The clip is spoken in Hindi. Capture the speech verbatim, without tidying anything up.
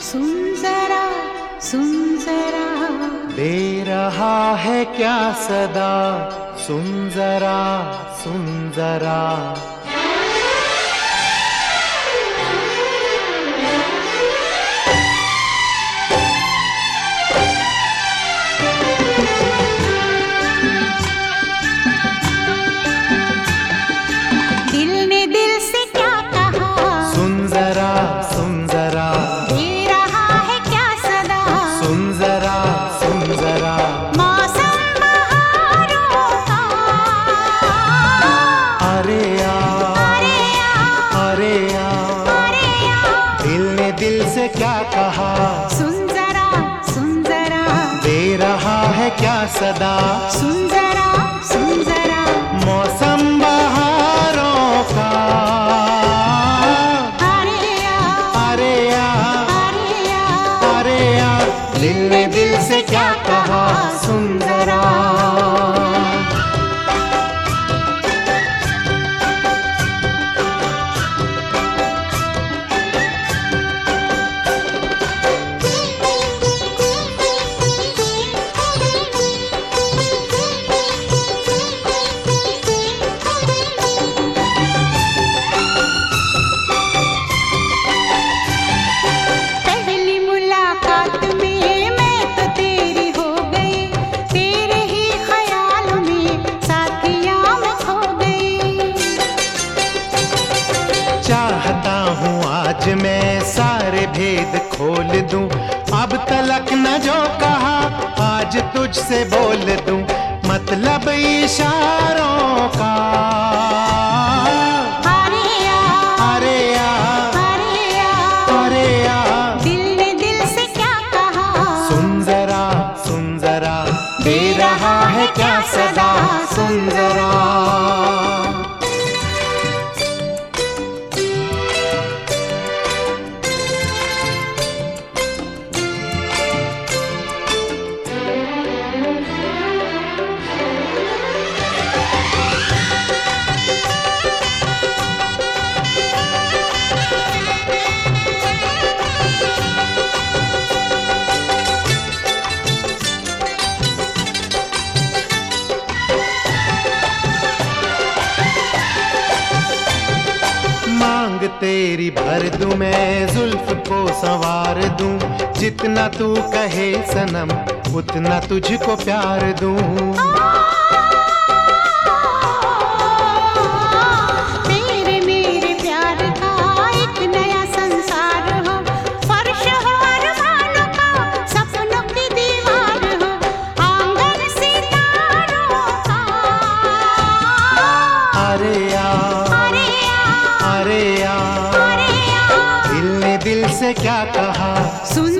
सुन जरा सुन जरा दे रहा है क्या सदा, सुन जरा सुन जरा। दिल ने दिल से क्या कहा, सुन जरा सुन जरा। दे रहा है क्या सदा, सुन जरा सुन जरा। मौसम बहारों का, अरे आ अरे आ, अरे आ, अरे आ, दिल ने दिल से क्या कहा, सुन जरा सुन जरा। दे रहा है क्या सदा, सुन जरा सुन जरा। मौसम बहारों का। अरे आ, अरे आ अरे आ, अरे आ, दिल ने दिल से क्या कहा, सुन जरा। पहली मुलाकात में मैं तो तेरी हो गई, तेरे ही ख्याल में साथिया मैं खो गई। चाहता हूँ आज मैं सारे भेद खोल दूं, अब तलक न जो कहा आज तुझसे बोल दूं, मतलब इशारों का। अरे आ, अरे आ अरे आ, अरे आ, दिल ने दिल से क्या कहा, सुन जरा सुन जरा। दे रहा है क्या सदा, सुन जरा। मांग तेरी भर दूं मैं, जुल्फ को संवार दूं, जितना तू कहे सनम उतना तुझको प्यार दूं। तेरे मेरे प्यार का एक नया संसार हो, फर्श हो अरमानों का, सपनों की दीवार हो, आंगन सितारों का। अरे आ अरे आ, अरे आ, अरे आ, दिल ने दिल से क्या कहा, सुन